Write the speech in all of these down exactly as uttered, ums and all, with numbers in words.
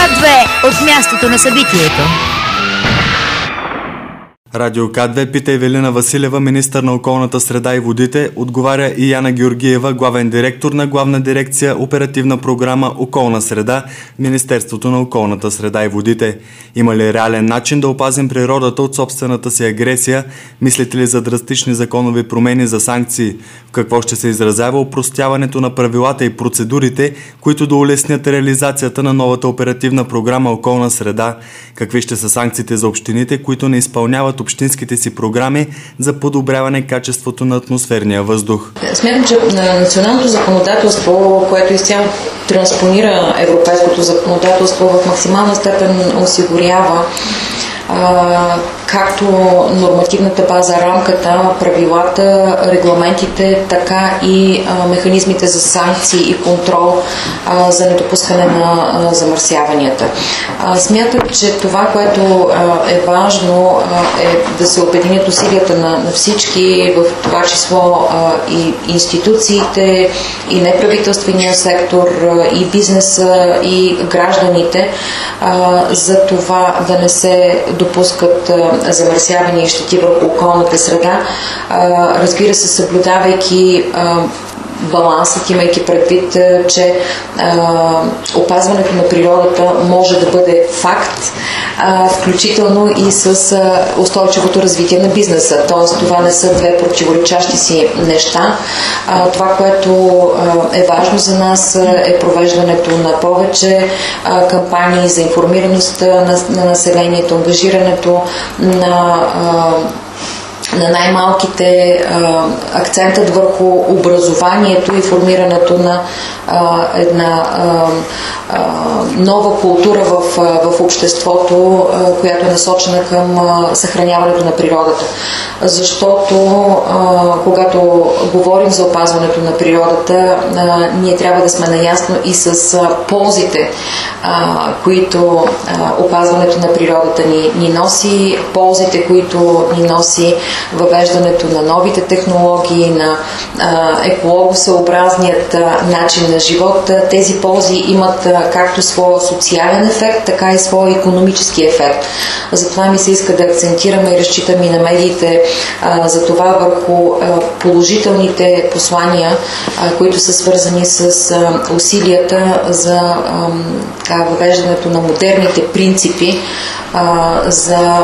К две от мястото на събитието. Радио К две пита Евелина Василева, министър на околната среда и водите, отговаря и Яна Георгиева, главен директор на главна дирекция Оперативна програма Околна среда, Министерството на околната среда и водите. Има ли реален начин да опазим природата от собствената си агресия? Мислите ли за драстични законови промени за санкции? В какво ще се изразява опростяването на правилата и процедурите, които да улеснят реализацията на новата оперативна програма Околна среда? Какви ще са санкциите за общините, които не изпълняват общинските си програми за подобряване качеството на атмосферния въздух? Смятам, че националното законодателство, което изцяло транспонира европейското законодателство, в максимална степен осигурява а, както нормативната база, рамката, правилата, регламентите, така и а, механизмите за санкции и контрол а, за недопускане на а, замърсяванията. А, смятам, че това, което а, е важно, а, е да се обединят усилията на, на всички, в това число а, и институциите, и неправителствения сектор, а, и бизнеса, и гражданите, а, за това да не се допускат а, замърсявания и щети върху околната среда, разбира се, съблюдавайки балансът, имайки предвид, че а, опазването на природата може да бъде факт, а, включително и с а, устойчивото развитие на бизнеса. Тоест, това не са две противоречащи си неща. А, това, което а, е важно за нас, е провеждането на повече а, кампании за информираност на, на населението, ангажирането на а, на най-малките, акцентът върху образованието и формирането на а, една а, а, нова култура в, в обществото, а, която е насочена към а, съхраняването на природата. Защото а, когато говорим за опазването на природата, а, ние трябва да сме наясно и с а, ползите, а, които а, опазването на природата ни, ни носи, ползите, които ни носи въвеждането на новите технологии, на а, екологосъобразният а, начин на живот. Тези ползи имат а, както своя социален ефект, така и своя икономически ефект. Затова ми се иска да акцентираме и разчитам и на медиите а, за това върху а, положителните послания, а, които са свързани с а, усилията за а, така, въвеждането на модерните принципи а, за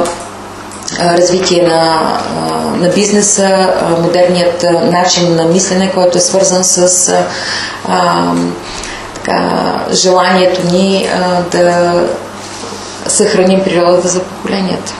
развитие на, на бизнеса, модерният начин на мислене, който е свързан с а, така, желанието ни а, да съхраним природата за поколенията.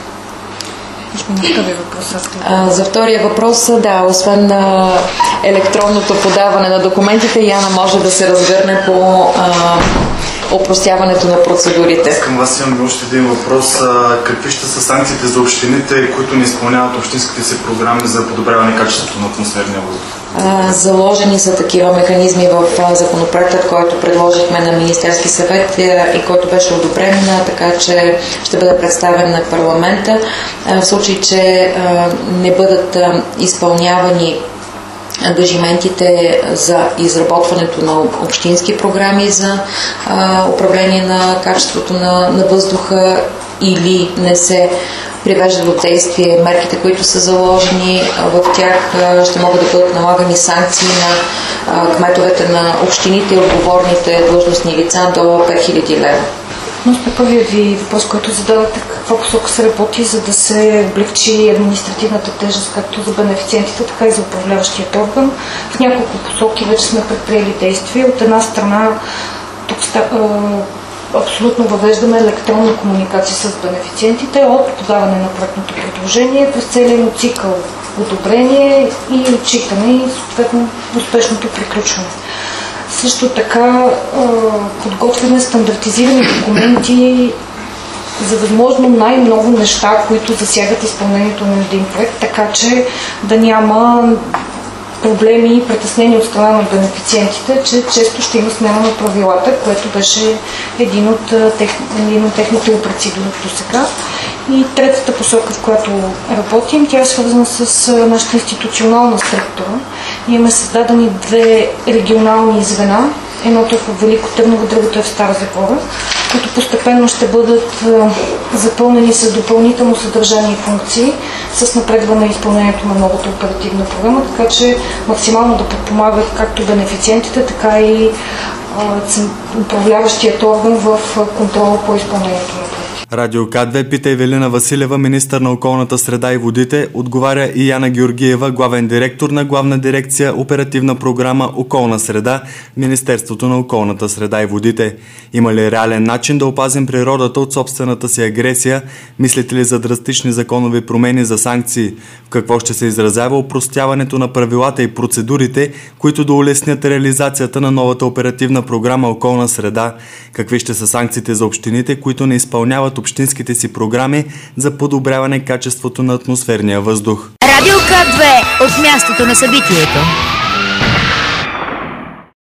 А, за втория въпрос, да, освен а, електронното подаване на документите, Яна може да се разгърне по а, опростяването на процедурите. Към вас имам още един въпрос. Какви ще са санкциите за общините, които не изпълняват общинските си програми за подобряване качеството на атмосферния въздух? Заложени са такива механизми в законопроекта, който предложихме на Министерски съвет и който беше одобрен, така че ще бъде представен на парламента. В случай, че не бъдат изпълнявани ангажиментите за изработването на общински програми за а, управление на качеството на, на въздуха или не се привеждат до действие мерките, които са заложени в тях, ще могат да бъдат налагани санкции на а, кметовете на общините и отговорните длъжностни лица до пет хиляди лева. Но на първият ви въпрос, който зададете, каква посока се работи, за да се облегчи административната тежест както за бенефициентите, така и за управляващият орган. В няколко посоки вече сме предприели действия. От една страна, тук абсолютно въвеждаме електронна комуникация с бенефициентите от подаване на проектното предложение през целия му цикъл одобрение и отчитане и съответно успешното приключване. Също така подготвяме стандартизирани документи за възможно най-много неща, които засягат изпълнението на един проект, така че да няма проблеми и притеснения от страна на бенефициентите, че често ще има смяна на правилата, което беше един от, тех, един от техните упреци до сега. И третата посока, в която работим, тя е свързана с нашата институционална структура. Ние имаме създадени две регионални звена. Едното е в Велико Търново, другото е в Стара Загора, които постепенно ще бъдат запълнени с допълнително съдържание и функции с напредване на изпълнението на новата оперативна програма, така че максимално да подпомагат както бенефициентите, така и управляващият орган в контрола по изпълнението на проекти. Радио К две пита Ивелина Василева, министър на околната среда и водите, отговаря и Яна Георгиева, главен директор на Главна дирекция Оперативна програма Околна среда, Министерството на околната среда и водите. Има ли реален начин да опазим природата от собствената си агресия? Мислите ли за драстични законови промени за санкции? В какво ще се изразява опростяването на правилата и процедурите, които да улеснят реализацията на новата оперативна програма Околна среда? Какви ще са санкциите за общините, които не изпълняват общинските си програми за подобряване качеството на атмосферния въздух? Радио К две от мястото на събитието.